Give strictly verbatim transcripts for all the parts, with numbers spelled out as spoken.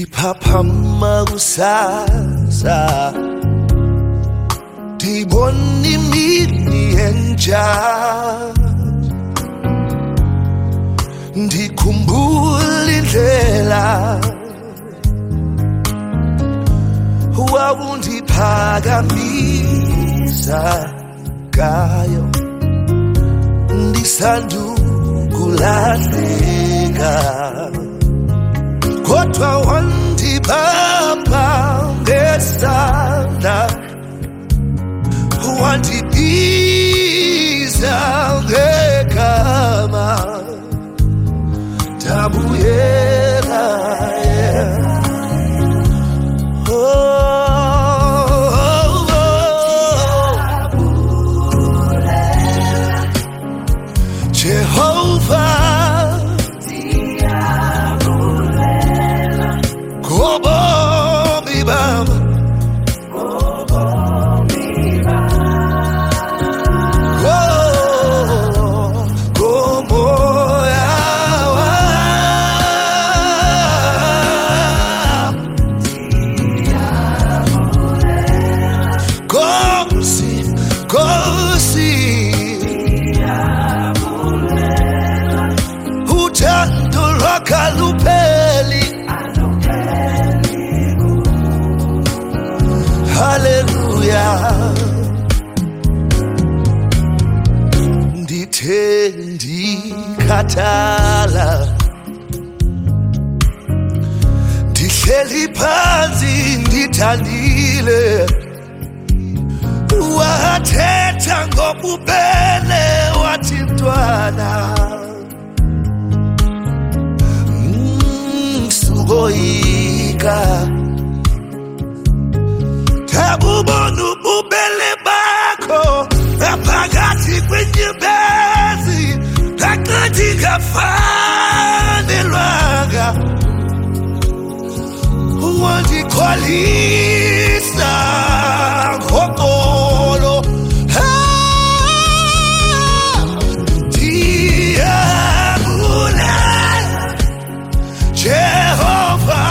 Ndiphaphama kusasa ndibona imini entsha ndikhumbula indlela wawundiphakamisa ngayo ndisandukulahleka kodwa wandibamba ngesandla wandibiza ngegama ndabuyela oh, oh, oh. Jehovah ndithe ndikhathala ndihleli phansi ndithandile wathetha ngobubele wathi mntwana sukoyika tabubona ububele bakho phakathi kwenyembezi phakathi kafanelwanga wandikholisa ngokolo ndiyabulela Jehova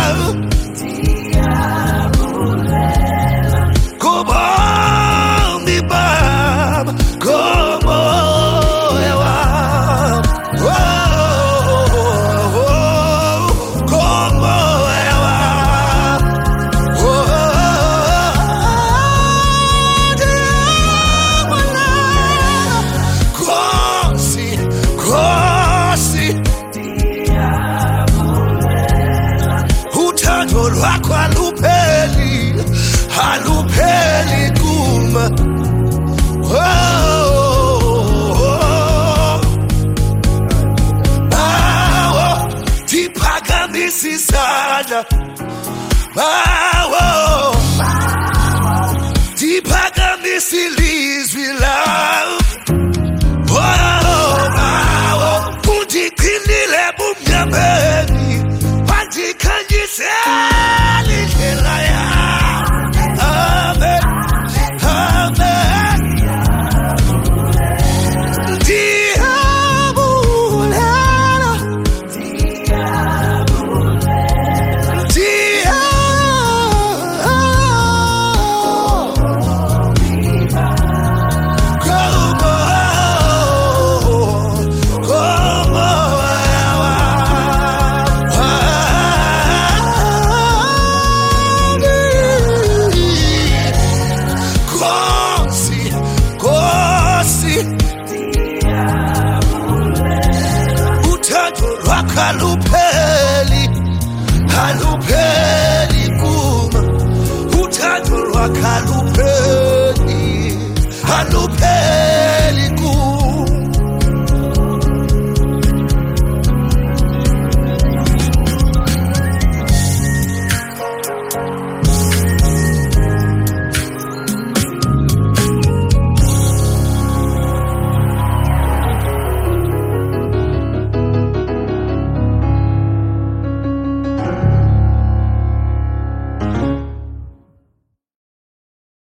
halupheli kuma oh, oh. Bawo ndiphakamisa isandla bawo ndiphakamisa ilizwi lawo bawo undiqinile bumnyameni wandikhanyisela indlela yakho. Amen, amen. Diabulela, diabulela, diabulela. Come on, come on. Halupheli, halupheli kuma uthando lwakho halupheli, halupheli.